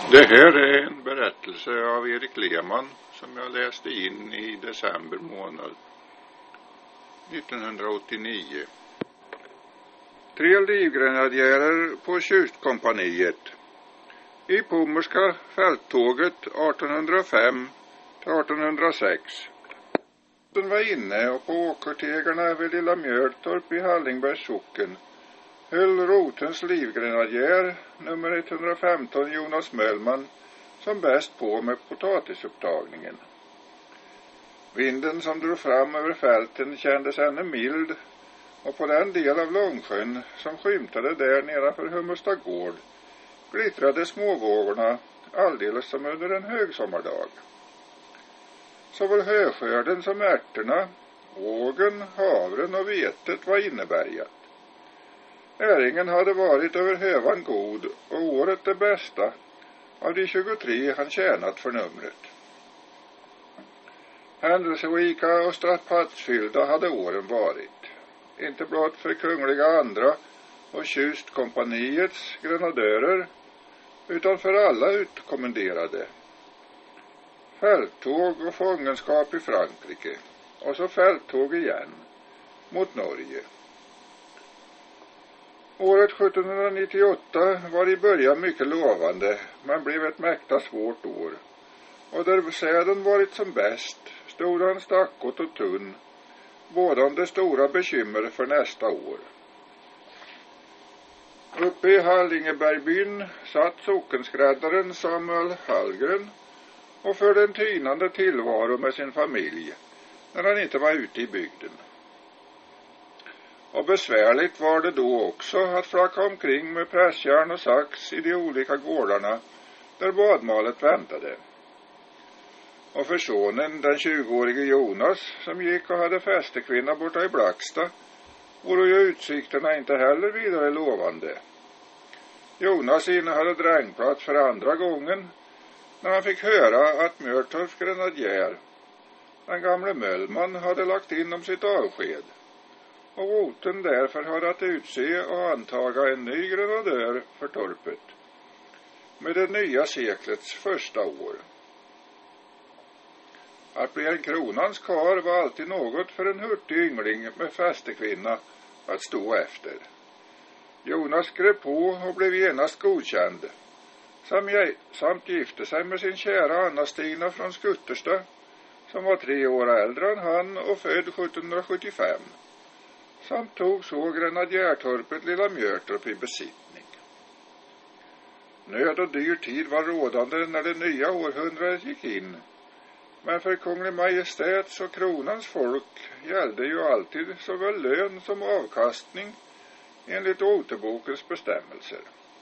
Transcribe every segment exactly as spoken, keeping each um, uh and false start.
Det här är en berättelse av Erik Lehmann som jag läste in i december månad nittonhundraåttionio. Tre livgrenadjärer på Tjustkompaniet. I Pommerska fälttåget artonhundrafem till artonhundrasex. Den var inne och på åkertegarna vid Lilla Mjöltorp i Hallingbergs socken höll Rotens livgrenadjär nummer etthundrafemton Jonas Möllman som bäst på med potatisupptagningen. Vinden som drog fram över fälten kändes ännu mild, och på den del av Långsjön som skymtade där nedanför Hummelsta gård glittrade småvågorna alldeles som under en högsommardag. Såväl höskörden som ärtorna, ågen, havren och vetet var innebärgat. Näringen hade varit över hövan god och året det bästa av de tjugotre han tjänat för numret. Händelserika och strapatsfyllda hade åren varit, inte blott för kungliga andra och Tjustkompaniets grenadörer, utan för alla utkommenderade. Fälttåg och fångenskap i Frankrike, och så fälttåg igen mot Norge. Året sjuttonhundranittioåtta var i början mycket lovande, men blev ett mäkta svårt år. Och där säden varit som bäst stod han stackot och tunn, båda om det stora bekymmer för nästa år. Uppe i Hallingebergbyn satt sockenskräddaren Samuel Hallgren och förde en tynande tillvaro med sin familj när han inte var ute i bygden. Och besvärligt var det då också att flacka omkring med pressjärn och sax i de olika gårdarna där badmalet väntade. Och för sonen, den tjugoårige Jonas, som gick och hade fästekvinna borta i Blacksta, vore ju utsikterna inte heller vidare lovande. Jonas innehade drängplats för andra gången när han fick höra att Mjöltorps grenadjär, den gamle Möllman, hade lagt in om sitt avsked. Och Roten därför hade att utse och antaga en ny grenadör för torpet med det nya seklets första år. Att bli en kronans kar var alltid något för en hurtig yngling med fästekvinna att stå efter. Jonas skrev på och blev genast godkänd, samt gifte sig med sin kära Anna-Stina från Skuttersta, som var tre år äldre än han och född sjuttonhundrasjuttiofem. Samt tog så grenadjärtorpet Lilla Mjöltorp i besittning. Nöd och dyr tid var rådande när det nya århundradet gick in, men för Kunglig Majestäts och kronans folk gällde ju alltid såväl lön som avkastning enligt Otebokens bestämmelser.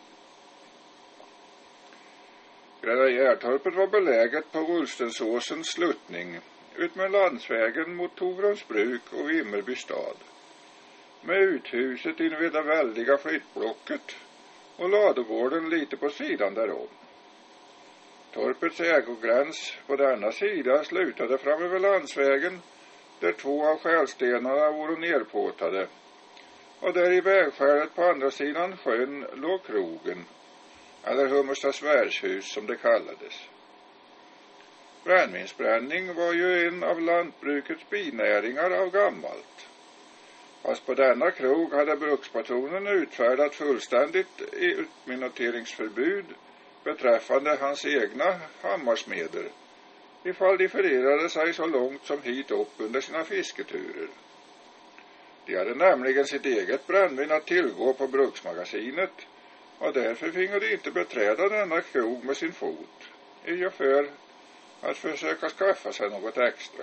Grenadjärtorpet var beläget på Ulstensåsens sluttning utmed landsvägen mot Tovrumsbruk och Vimmerby stad, med uthuset invid det väldiga flyttblocket och ladugården lite på sidan därom. Torpets ägogräns på denna sida slutade fram över landsvägen, där två av skälstenarna vore nerpåtade, och där i vägskälet på andra sidan sjön låg krogen, eller Hummerstas värdshus som det kallades. Brännvinsbränning var ju en av lantbrukets binäringar av gammalt. Fast på denna krog hade brukspatronen utfärdat fullständigt utminoteringsförbud beträffande hans egna hammarsmeder, ifall de förirrade sig så långt som hit upp under sina fisketurer. De hade nämligen sitt eget brännvin att tillgå på bruksmagasinet, och därför fingo de inte beträda denna krog med sin fot, i och för att försöka skaffa sig något extra.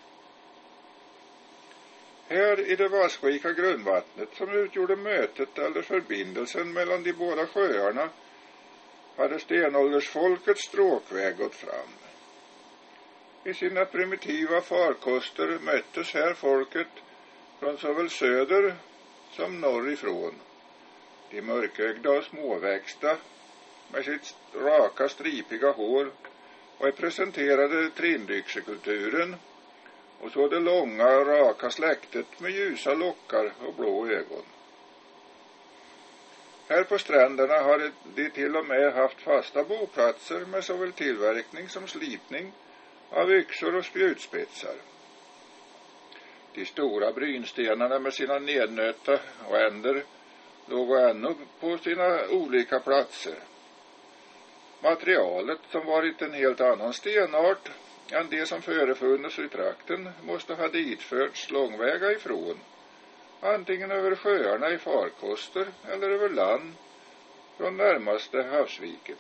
Här i det vassrika grundvattnet som utgjorde mötet eller förbindelsen mellan de båda sjöarna hade stenåldersfolkets stråkväg gått fram. I sina primitiva farkoster möttes här folket från såväl söder som norrifrån. De mörkögda och småväxta med sitt raka stripiga hår representerade trindyxekulturen, och så det långa raka släktet med ljusa lockar och blå ögon. Här på stränderna har de till och med haft fasta boplatser med såväl tillverkning som slipning av yxor och spjutspetsar. De stora brynstenarna med sina nednötta ränder låg ännu på sina olika platser. Materialet, som varit en helt annan stenart än det som förefunnits i trakten, måste ha ditförts långväga ifrån, antingen över sjöarna i farkoster eller över land från närmaste havsviken.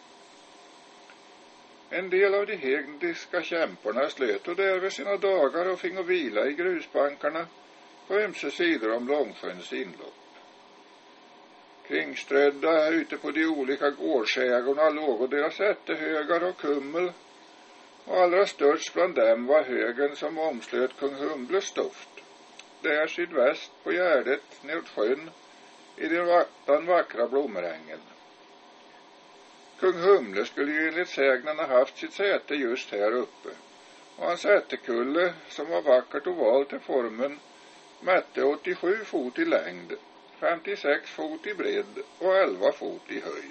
En del av de hegdiska kämporna slöt och därvid sina dagar och fingo vila i grusbankarna på ömse sidor om Långsjöns inlopp. Kringströdda ute på de olika gårdsägorna låg deras ättehögar och kummel, och allra störst bland dem var högen som omslöt kung Humbles stoft, där sydväst på Gärdet nedåt sjön i den vackra blommerängen. Kung Humle skulle ju enligt sägnen ha haft sitt säte just här uppe, och hans ättekulle, som var vackert och valt till formen, mätte åttiosju fot i längd, femtiosex fot i bredd och elva fot i höjd.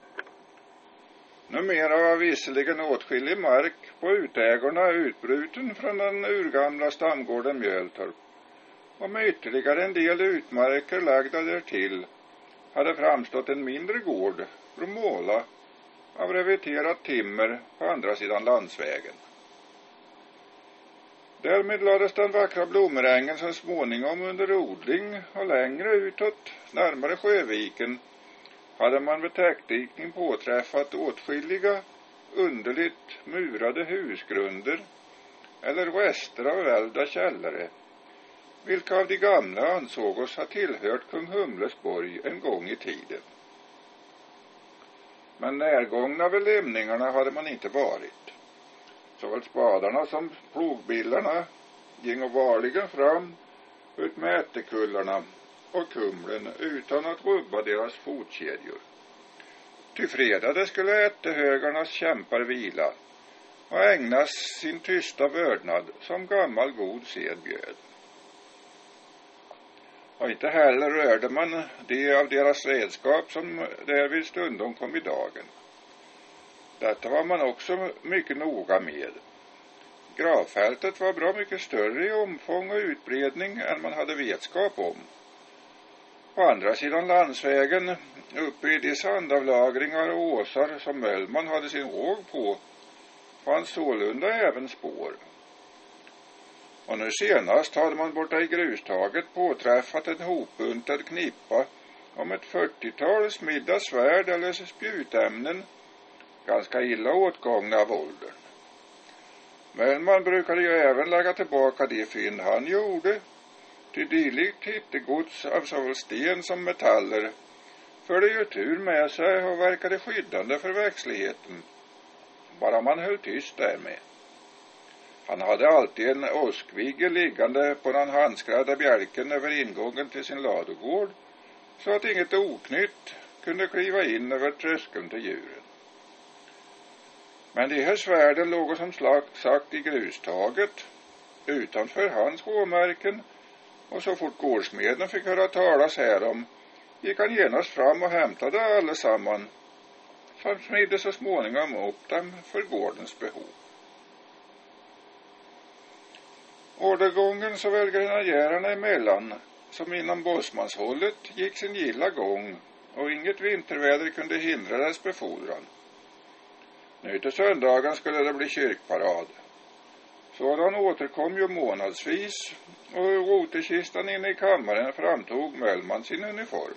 Numera var visserligen åtskillig mark på utägorna utbruten från den urgamla stamgården Mjöltorp, och med ytterligare en del utmarker lagda därtill hade framstått en mindre gård, Bromåla, av reveterat timmer på andra sidan landsvägen. Därmed lades den vackra blommerängen så småningom under odling, och längre utåt, närmare Sjöviken, hade man vid täckdikning påträffat åtskilliga underligt murade husgrunder eller rester av välda källare, vilka av de gamla ansåg oss ha tillhört kung Humles borg en gång i tiden. Men närgångna vid lämningarna hade man inte varit. Såväl spadarna som plogbillarna ging och varligen fram ut med ättekullarna och kumlen utan att rubba deras fotkedjor. Till fredag skulle ättehögarnas kämpar vila och ägnas sin tysta vördnad som gammal god sed bjöd. Och inte heller rörde man det av deras redskap som därvid stundom kom i dagen. Detta var man också mycket noga med. Gravfältet var bra mycket större i omfång och utbredning än man hade vetskap om. På andra sidan landsvägen, uppe i de sandavlagringar och åsar som Möllman hade sin håg på, fanns sålunda även spår. Och nu senast hade man borta i grustaget påträffat en hopbuntad knippa om ett fyrtiotal smidda svärd eller spjutämnen, ganska illa åtgångna av åldern. Men man brukade ju även lägga tillbaka de fynd han gjorde, till dylikt hittegods av såväl sten som metaller, för det ju tur med sig och verkade skyddande för växtligheten, bara man höll tyst därmed. Han hade alltid en åskvigge liggande på den handskrädda bjälken över ingången till sin ladugård, så att inget oknytt kunde kliva in över tröskeln till djuren. Men de här svärden låg som sagt i grustaget, utanför hans råmärken, och så fort gårdsmeden fick höra talas härom, gick han genast fram och hämtade allesamman, samt smidde så småningom upp dem för gårdens behov. Ordergången såväl grenadjärerna emellan som inom bossmanshållet gick sin gilla gång, och inget vinterväder kunde hindra dess befordran. Nu till söndagen skulle det bli kyrkparad. Sådan återkom ju månadsvis, och ur rotekistan inne i kammaren framtog Möllman sin uniform.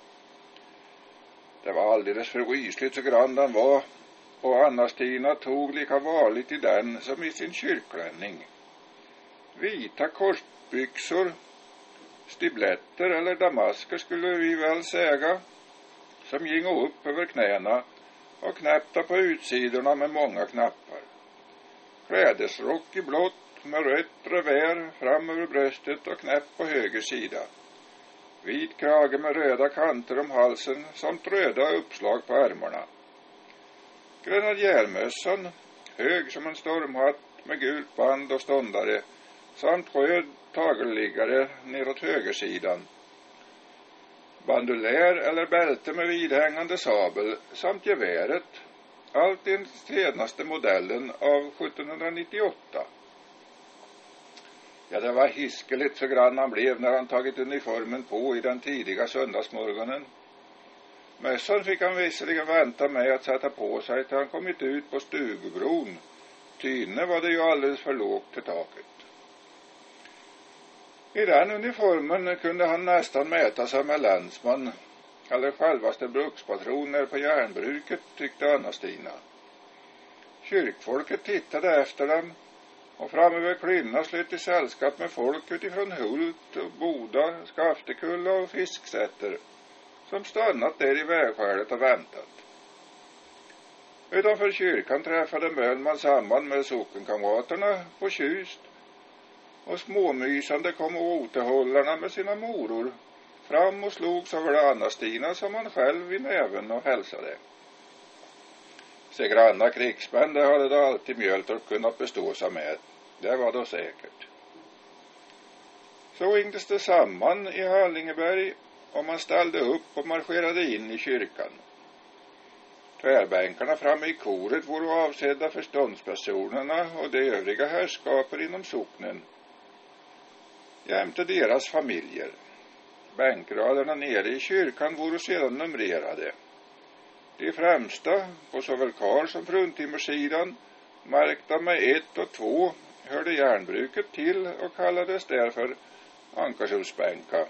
Det var alldeles för rysligt så grann den var, och Anna-Stina tog lika varligt i den som i sin kyrklänning. Vita korsbyxor, stibletter eller damasker skulle vi väl säga, som gingo upp över knäna och knäppta på utsidorna med många knappar. Klädesrock i blått med rött revär fram över bröstet och knäpp på höger sida. Vit krage med röda kanter om halsen samt röda uppslag på ärmarna. Grenadjärmössan, hög som en stormhatt med gult band och ståndare, samt röd tagelliggare neråt högersidan. bandolär eller bälte med vidhängande sabel samt geväret, allt den senaste modellen av sjuttonhundranittioåtta. Ja, det var hiskeligt så grann han blev när han tagit uniformen på i den tidiga söndagsmorgonen. Mössan fick han visserligen vänta med att sätta på sig till han kommit ut på Stugbron. Tyne var det ju alldeles för lågt till taket. I den uniformen kunde han nästan mäta sig med länsman eller självaste brukspatroner på järnbruket, tyckte Anna-Stina. Kyrkfolket tittade efter dem och framme vid Klynna slet i sällskap med folk utifrån Hult, Boda, Skaftekulla och Fisksätter som stannat där i vägskälet och väntat. Utanför kyrkan träffade Mölman samman med sockenkamraterna på Tjust och småmysande kom återhållarna med sina moror fram och slogs över Anna-Stina som han själv i näven och hälsade. Se granna krigsmän, det hade då alltid Mjöltorp kunnat bestå sig med. Det var då säkert. Så ringdes det samman i Hallingeberg och man ställde upp och marscherade in i kyrkan. Tvärbänkarna framme i koret var avsedda för ståndspersonerna och de övriga härskaper inom socknen, jämte deras familjer. Bänkraderna nere i kyrkan vore sedan numrerade. De främsta, på såväl kar som fruntimmersidan, märkta med ett och två, hörde järnbruket till och kallades därför Ankarshusbänka.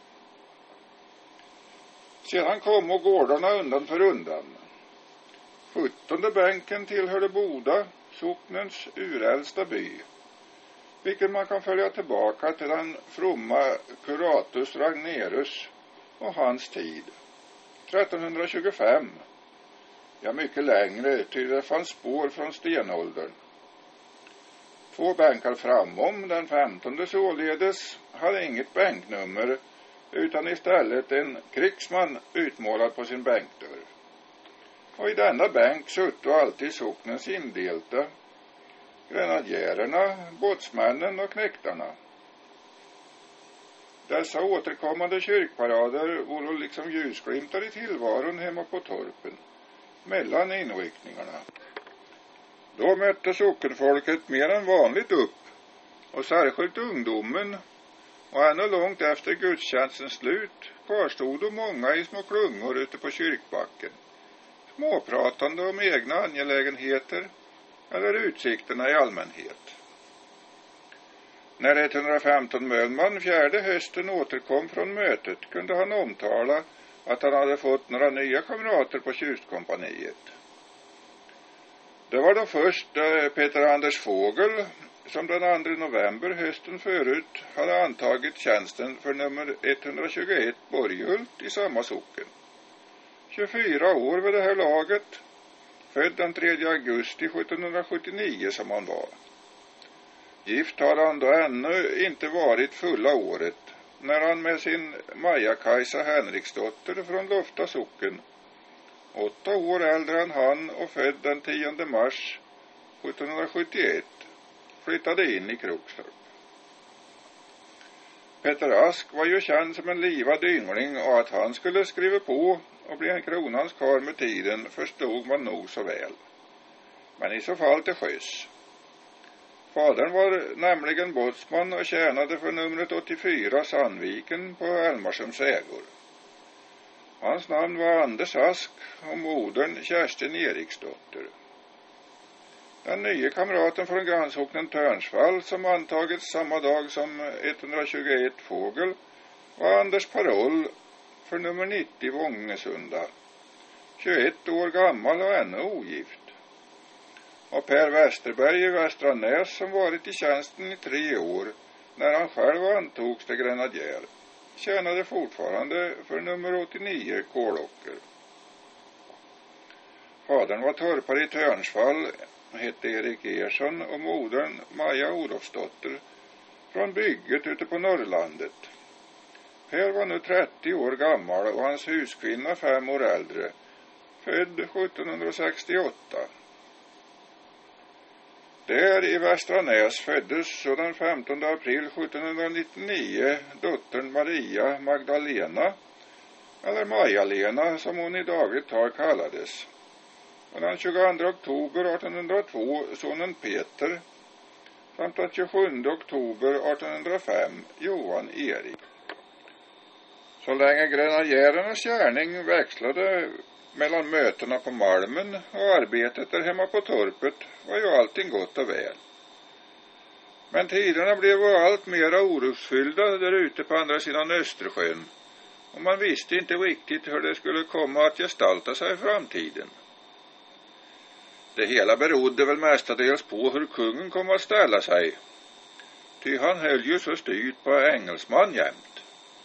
Sedan kom och gårdarna undan för undan. Sjuttonde bänken tillhörde Boda, socknens uräldsta by, vilket man kan följa tillbaka till den fromma Curatus Ragnerus och hans tid, trettonhundratjugofem. Ja, mycket längre, ty det fanns spår från stenåldern. Två bänkar framom, den femtonde således, hade inget bänknummer, utan istället en krigsman utmålad på sin bänkdörr. Och i denna bänk sutt och alltid socknens indelta, grenadjärerna, båtsmännen och knäktarna. Dessa återkommande kyrkparader vore liksom ljusglimtar i tillvaron hemma på torpen, mellan inriktningarna. Då mötte sockenfolket mer än vanligt upp, och särskilt ungdomen, och ännu långt efter gudstjänstens slut kvarstod många i små klungor ute på kyrkbacken, småpratande om egna angelägenheter eller utsikterna i allmänhet. När etthundrafemton Mölman fjärde hösten återkom från mötet kunde han omtala att han hade fått några nya kamrater på Tjustkompaniet. Det var då först äh, Peter Anders Fågel som den andra november hösten förut hade antagit tjänsten för nummer etthundratjugoett Borghult i samma socken. tjugofyra år vid det här laget, född den tredje augusti sjuttonhundrasjuttionio som han var. Gift har han då ännu inte varit fulla året när han med sin Maja-Kajsa Henriksdotter från Lofta socken, åtta år äldre än han och född den tionde mars sjuttonhundrasjuttioett, flyttade in i Krokstorp. Peter Ask var ju känd som en livad yngling, och att han skulle skriva på och bli en kronans karl med tiden förstod man nog så väl. Men i så fall till sjöss. Fadern var nämligen båtsman och tjänade för numret åttiofyra Sandviken på Elmarssons ägor. Hans namn var Anders Ask och modern Kerstin Eriksdotter. Den nya kamraten från grannsocknen Törnsvall som antagits samma dag som etthundratjugoett Fågel var Anders Paroll för nummer nittio Vångesunda, tjugoett år gammal och ännu ogift. Och Per Westerberg i Västra Näs som varit i tjänsten i tre år när han själv antogs till grenadjär, tjänade fortfarande för nummer åttionio Kålåker. Fadern var torpare i Törnsvall, hette Erik Ersson, och modern Maja Olofsdotter från bygget ute på Norrlandet. Per var nu trettio år gammal och hans huskvinna fem år äldre, född sjuttonhundrasextioåtta. Där i Västra Näs föddes så den femtonde april sjuttonhundranittionio dottern Maria Magdalena eller Maja-Lena som hon i dagligt tal kallades. Och den tjugoandra oktober artonhundratvå sonen Peter samt den tjugosjunde oktober artonhundrafem Johan Erik. Så länge grenadjärernas gärning växlade mellan mötena på Malmen och arbetet där hemma på torpet var ju allting gott och väl. Men tiderna blev allt mera orosfyllda där ute på andra sidan Östersjön och man visste inte riktigt hur det skulle komma att gestalta sig i framtiden. Det hela berodde väl mestadels på hur kungen kom att ställa sig, ty han höll ju så styrt på engelsman jämt.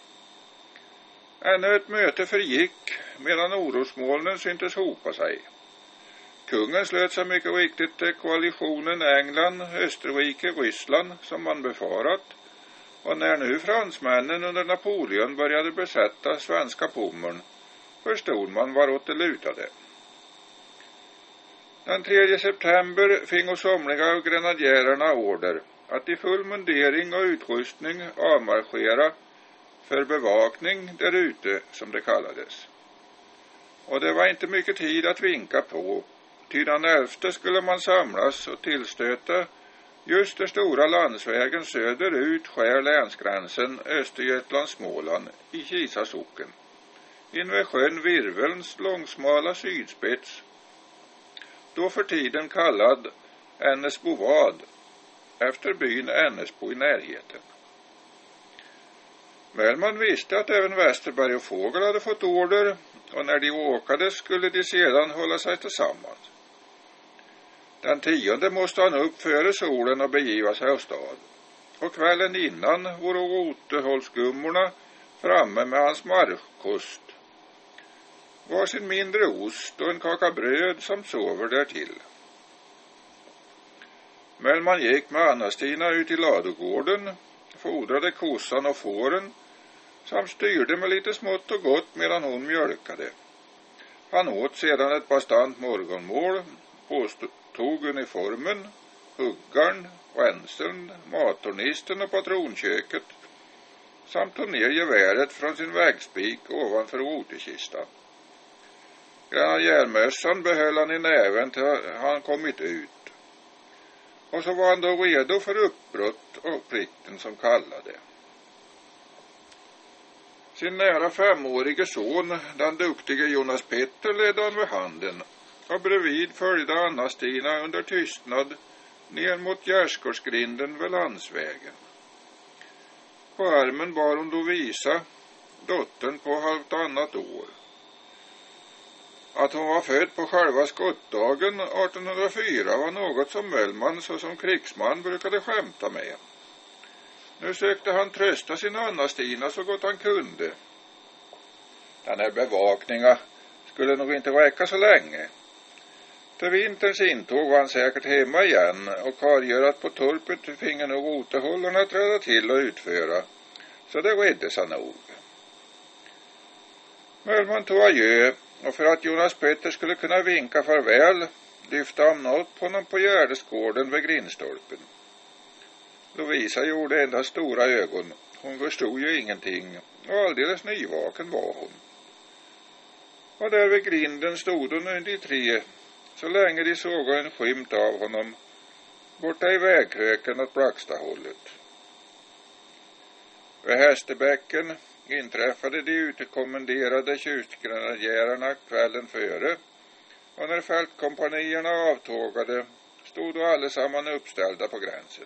Ännu ett möte förgick medan orosmolnen syntes hopa sig. Kungen slöt sig mycket riktigt till koalitionen England, Österrike, Ryssland som man befarat, och när nu fransmännen under Napoleon började besätta svenska Pommern förstod man varåt det lutade. Den tredje september fingo somliga av grenadjärerna order att i full mundering och utrustning avmarschera för bevakning där ute som det kallades. Och det var inte mycket tid att vinka på, ty den elfte skulle man samlas och tillstöta just den stora landsvägen söderut skär länsgränsen Östergötland-Småland i Kisa socken. Invid sjön Virvelns långsmala sydspets, då för tiden kallad Ennesbovad, efter byn Ennesbo i närheten. Mellman visste att även Westerberg och Fågel hade fått order, och när de åkade skulle de sedan hålla sig tillsammans. Den tionde måste han upp före solen och begiva sig av stad. Och kvällen innan vore Rotehållsgummorna framme med hans markkost. Var sin mindre ost och en kaka bröd som sover därtill. Mellman gick med Anna-Stina ut i ladugården, fodrade kossan och fåren, samt styrde med lite smått och gott medan hon mjölkade. Han åt sedan ett bastant morgonmål, påstod uniformen, huggarn, ränseln, matornisten och patronköket, samt tog ner geväret från sin vägspik ovanför rotekistan. Grenadjärmössan behöll han i näven till han kommit ut. Och så var han då redo för uppbrott och plikten som kallade. Sin nära femårige son, den duktige Jonas Petter, ledde han vid handen, och bredvid följde Anna-Stina under tystnad ner mot Gärdsgårdsgrinden vid landsvägen. På armen bar hon Lovisa, dottern på halvtannat år. Att hon var född på själva skottdagen artonhundrafyra var något som Mellman såsom krigsman brukade skämta med. Nu sökte han trösta sin Anna-Stina så gott han kunde. Den här bevakningen skulle nog inte räcka så länge. Till vinterns intåg var han säkert hemma igen, och kargörat på torpet finge nog Rotehållarna träda till och utföra, så det reddes han nog. Mellman tog adjö, och för att Jonas Petter skulle kunna vinka farväl lyfte han något på honom på Gärdesgården vid grindstolpen. Lovisa gjorde endast stora ögon. Hon förstod ju ingenting, och alldeles nyvaken var hon. Och där vid grinden stod hon under de tre, så länge de såg en skymt av honom, borta i vägkröken åt Blackstahållet. Vid Hästerbäcken inträffade de utekommenderade tjustgrenadjärerna kvällen före, och när fältkompanierna avtågade stod då allesamman uppställda på gränsen.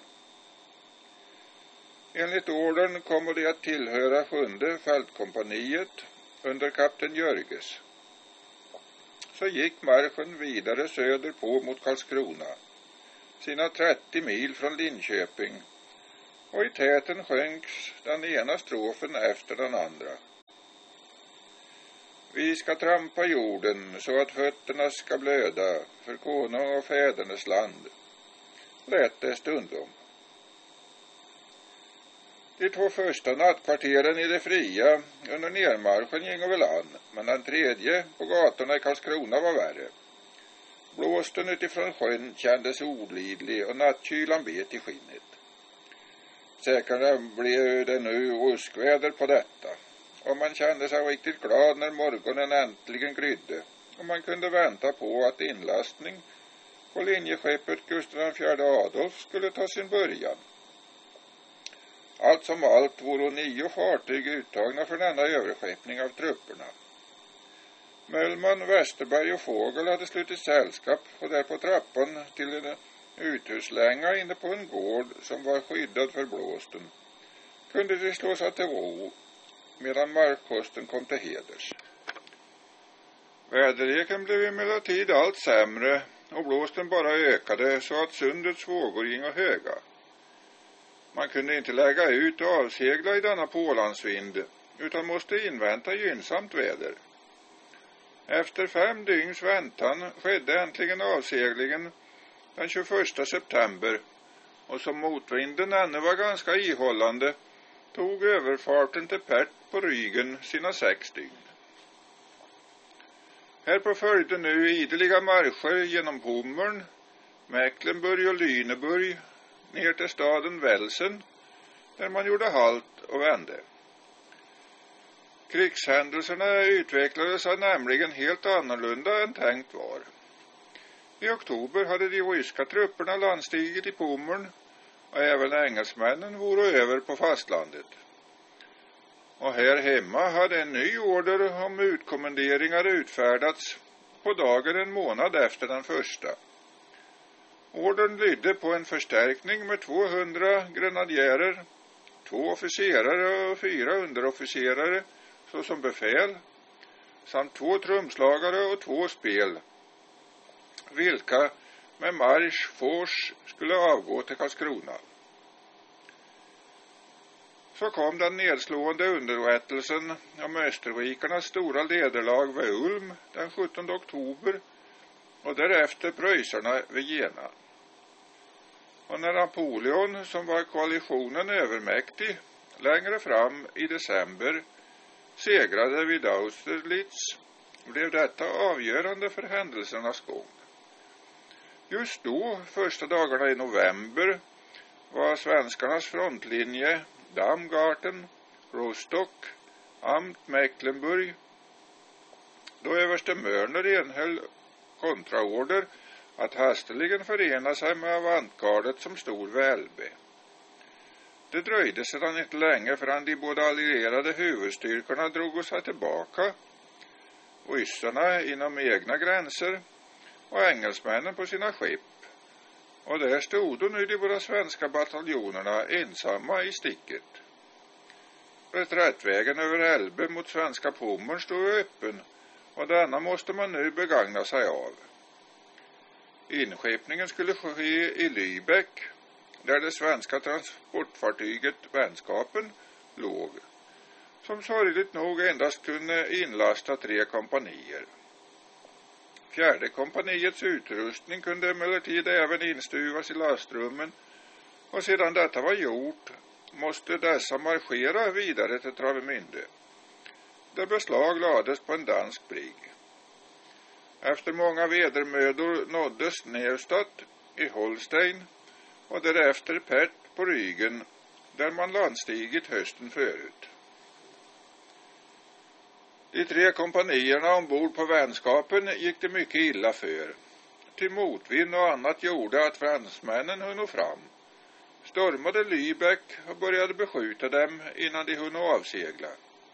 Enligt orden kommer de att tillhöra sjunde fältkompaniet under kapten Jörges. Så gick marschen vidare söderpå mot Karlskrona, sina trettio mil från Linköping, och i täten sjönks den ena strofen efter den andra. Vi ska trampa jorden så att fötterna ska blöda för konung och fädernes land, lät det stundom. De två första nattkvarteren i det fria under nermarschen gick väl an, men den tredje på gatorna i Karlskrona var värre. Blåsten utifrån sjön kändes olidlig och nattkylan bet i skinnet. Säkert blev det nu ruskväder på detta, och man kände sig riktigt glad när morgonen äntligen grydde och man kunde vänta på att inlastning på linjeskeppet Gustav den fjärde Adolf skulle ta sin början. Allt som allt vore nio fartyg uttagna för denna överskeppning av trupperna. Möllman, Westerberg och Fågel hade slutit sällskap och där på trappan till en uthuslänga inne på en gård som var skyddad för blåsten kunde de slå sig till ro medan markkosten kom till heders. Väderleken blev emellertid allt sämre och blåsten bara ökade så att sundets vågor gingo höga. Man kunde inte lägga ut och avsegla i denna pålandsvind utan måste invänta gynnsamt väder. Efter fem dygns väntan skedde äntligen avseglingen den tjugoförsta september och som motvinden ännu var ganska ihållande tog överfarten till Pert på Rügen sina sex dygn. Härpå följde nu ideliga marscher genom Pommern, Mecklenburg och Lüneburg ner till staden Velsen där man gjorde halt och vände. Krigshändelserna utvecklade sig nämligen helt annorlunda än tänkt var. I oktober hade de ryska trupperna landstigit i Pommern och även engelsmännen vore över på fastlandet. Och här hemma hade en ny order om utkommenderingar utfärdats på dagen en månad efter den första. Ordern lydde på en förstärkning med tvåhundra grenadjärer, två officerare och fyra underofficerare såsom befäl, samt två trumslagare och två spel, vilka med marsch fors skulle avgå till Karlskrona. Så kom den nedslående underrättelsen om österrikarnas stora nederlag vid Ulm den sjuttonde oktober och därefter pröjsarna vid Jena. Och när Napoleon, som var koalitionen övermäktig, längre fram i december segrade vid Austerlitz blev detta avgörande för händelsernas gång. Just då, första dagarna i november, var svenskarnas frontlinje Damgarten, Rostock, Amt Mecklenburg, då överste Mörner enhöll kontraorder att hasteligen förena sig med avantgardet som stod vid Elbe. Det dröjde sedan inte länge förrän de båda allierade huvudstyrkorna drog sig tillbaka, ryssarna inom egna gränser och engelsmännen på sina skepp. Och där stod nu de båda svenska bataljonerna ensamma i sticket. Reträttvägen över Elbe mot svenska Pommern stod öppen och denna måste man nu begagna sig av. Inskepningen skulle ske i Lübeck, där det svenska transportfartyget Vänskapen låg, som sorgligt nog endast kunde inlasta tre kompanier. Fjärde kompaniets utrustning kunde emellertid även instuvas i lastrummen och sedan detta var gjort måste dessa marschera vidare till Travemünde, där beslag lades på en dansk brigg. Efter många vedermödor nåddes Neustadt i Holstein och därefter Pert på Rügen, där man landstigit hösten förut. De tre kompanierna ombord på Vänskapen gick det mycket illa för. Till motvind och annat gjorde att fransmännen hunno fram, stormade Lübeck och började beskjuta dem innan de hunno avsegla.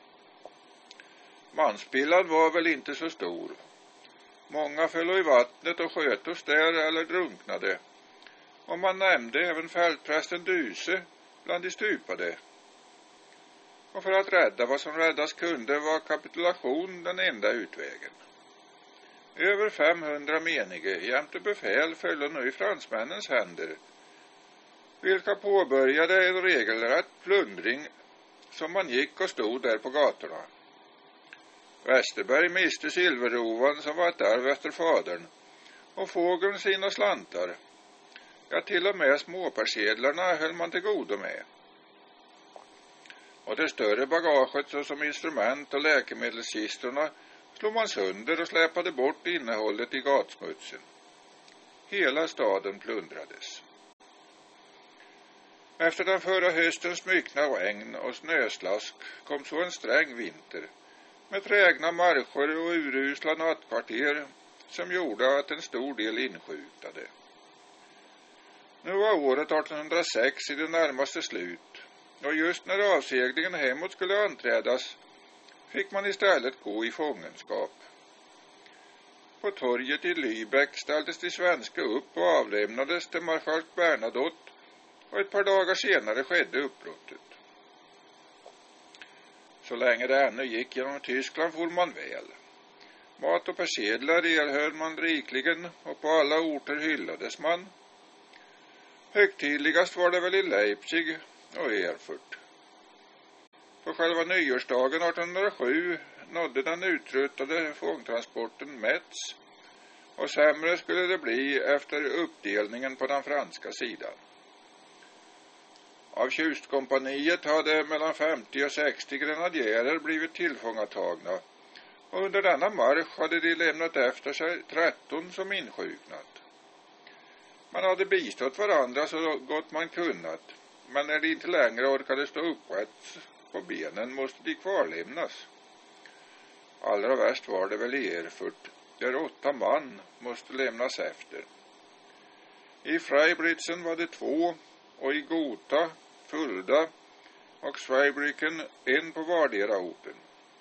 Manspillan var väl inte så stor. Många föll i vattnet och skötos där eller drunknade. Och man nämnde även fältprästen Duse bland de stupade. Och för att rädda vad som räddas kunde var kapitulation den enda utvägen. Över femhundra menige jämte befäl föll nu i fransmännens händer, vilka påbörjade en regelrätt plundring som man gick och stod där på gatorna. Westerberg miste silverrovan som var ett arv efter fadern och fågeln sina slantar. Ja, till och med småpersedlarna höll man till godo med. Och det större bagaget såsom instrument och läkemedelskistorna slog man sönder och släpade bort innehållet i gatsmutsen. Hela staden plundrades. Efter den förra höstens myckna regn och snöslask kom så en sträng vinter med trägna marscher och urusla nattkvarter som gjorde att en stor del inskjutade. Nu var året artonhundrasex i det närmaste slut, och just när avseglingen hemåt skulle anträdas fick man istället gå i fångenskap. På torget i Lübeck ställdes de svenska upp och avlämnades till marskalk Bernadotte, och ett par dagar senare skedde uppbrottet. Så länge det ännu gick genom Tyskland for man väl. Mat och persedlar erhöll man rikligen, och på alla orter hyllades man. Högtidligast var det väl i Leipzig och Erfurt. På själva nyårsdagen artonhundrasju nådde den utruttade fångtransporten Metz, och sämre skulle det bli efter uppdelningen på den franska sidan. Av tjustkompaniet hade mellan femtio och sextio grenadierer blivit tillfångatagna, och under denna marsch hade de lämnat efter sig tretton som insjuknat. Man hade bistått varandra så gott man kunnat, men när de inte längre orkade stå upprätt på benen måste de kvarlämnas. Allra värst var det väl i Erfurt, där åtta man måste lämnas efter. I Freibritzen var det två, och i Gotha, Fulda och Zweibrücken en på vardera orten.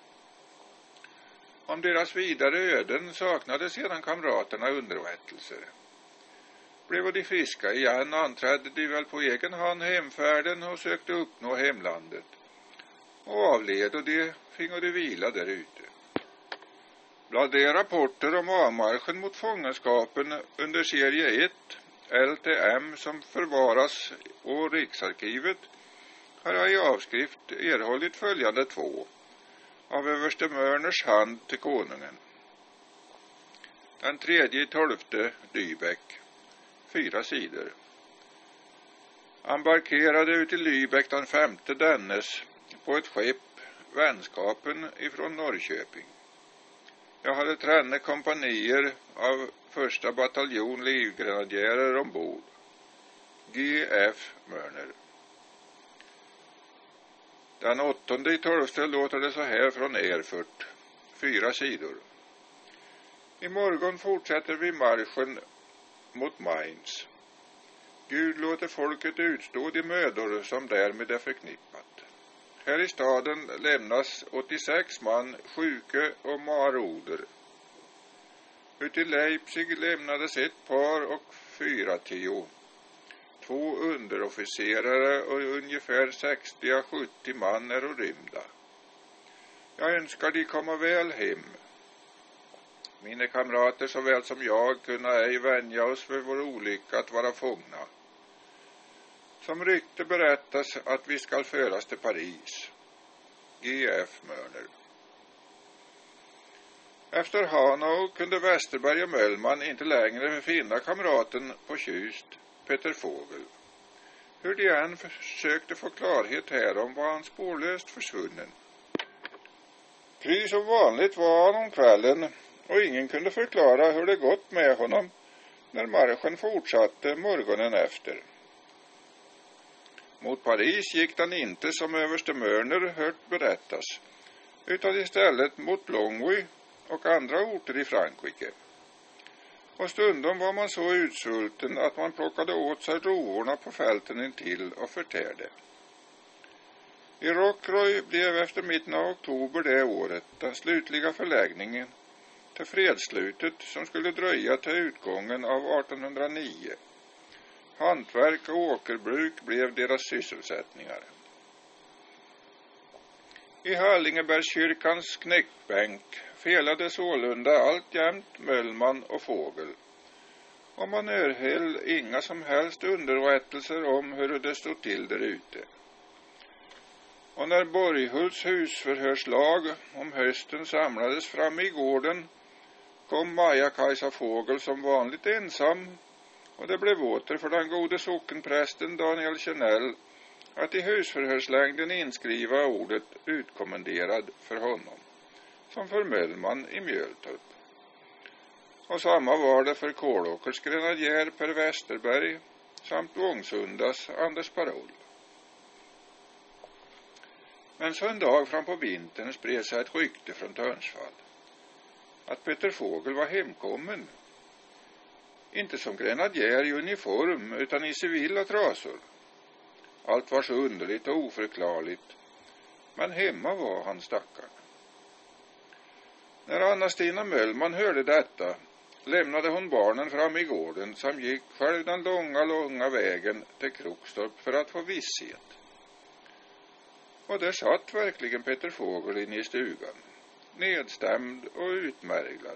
Om deras vidare öden saknade sedan kamraterna underrättelser. Blev de friska igen anträdde de väl på egen hand hemfärden och sökte uppnå hemlandet. Och avled och de fingo de vila där ute. Bland de rapporter om avmarschen mot fångenskapen under serie ett, L T M, som förvaras och Riksarkivet, har jag i avskrift erhållit följande två av överste Mörners hand till konungen. Den tredje tolfte Lübeck, fyra sidor. Embarkerade ut i Lübeck den femte dennes på ett skepp, Vänskapen ifrån Norrköping. Jag hade tränne kompanier av första bataljon livgrenadierer ombord. G F Mörner. Den åttonde i tolfte låter det så här från Erfurt, fyra sidor. I morgon fortsätter vi marschen mot Mainz. Gud låter folket utstå de mödor som därmed är förknippat. Här i staden lämnas åttiosex man sjuke och maroder. Ut i Leipzig lämnades ett par och fyra tio. Två underofficerare och ungefär sextio sjuttio man är rymda. Jag önskar de komma väl hem. Mina kamrater såväl som jag kunna ej vänja oss för vår olycka att vara fångna. Som rykte berättas att vi skall föras till Paris. G F Mörner. Efter Hanau kunde Westerberg och Möllman inte längre finna kamraten på Tjust, Peter Fågel. Hur de än försökte få klarhet härom var han spårlöst försvunnen. Ty som vanligt var han om kvällen, och ingen kunde förklara hur det gått med honom när marschen fortsatte morgonen efter. Mot Paris gick den inte som överste Mörner hört berättas, utan istället mot Longwy och andra orter i Frankrike. Och stundom var man så utsvulten att man plockade åt sig rovorna på fälten intill och förtärde. I Rocroi blev efter mitten av oktober det året den slutliga förläggningen till fredsslutet som skulle dröja till utgången av artonhundranio. Hantverk och åkerbruk blev deras sysselsättningar. I Hallingebergskyrkans knäckbänk felade sålunda alltjämt Möllman och Fågel, och man erhöll inga som helst underrättelser om hur det stod till där ute. Och när Borghults husförhörslag om hösten samlades fram i gården kom Maja-Kajsa Fågel som vanligt ensam, och det blev åter för den gode sockenprästen Daniel Kjennell att i husförhörslängden inskriva ordet utkommenderad för honom, som för Möllman i Mjöltorp. Och samma var det för Kålåkers grenadier Per Westerberg samt Vångsundas Anders Paroll. Men så en dag fram på vintern spred sig ett rykte från Törnsvall att Peter Fågel var hemkommen. Inte som grenadier i uniform utan i civila trasor. Allt var så underligt och oförklarligt, men hemma var han stackaren. När Anna-Stina Möllman hörde detta lämnade hon barnen fram i gården som gick själv den långa, långa vägen till Krokstorp för att få visshet. Och där satt verkligen Peter Fågel inne i stugan, nedstämd och utmärglad.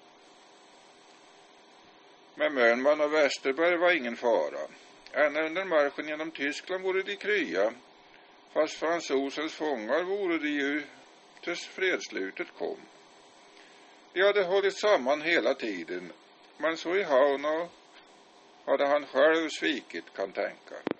Med Möllman och Westerberg var ingen fara. Ännu under marschen genom Tyskland vore de krya, fast fransosens fångar vore de ju tills fredslutet kom. De hade hållit samman hela tiden, men så i Hauna hade han själv svikit, kan tänka.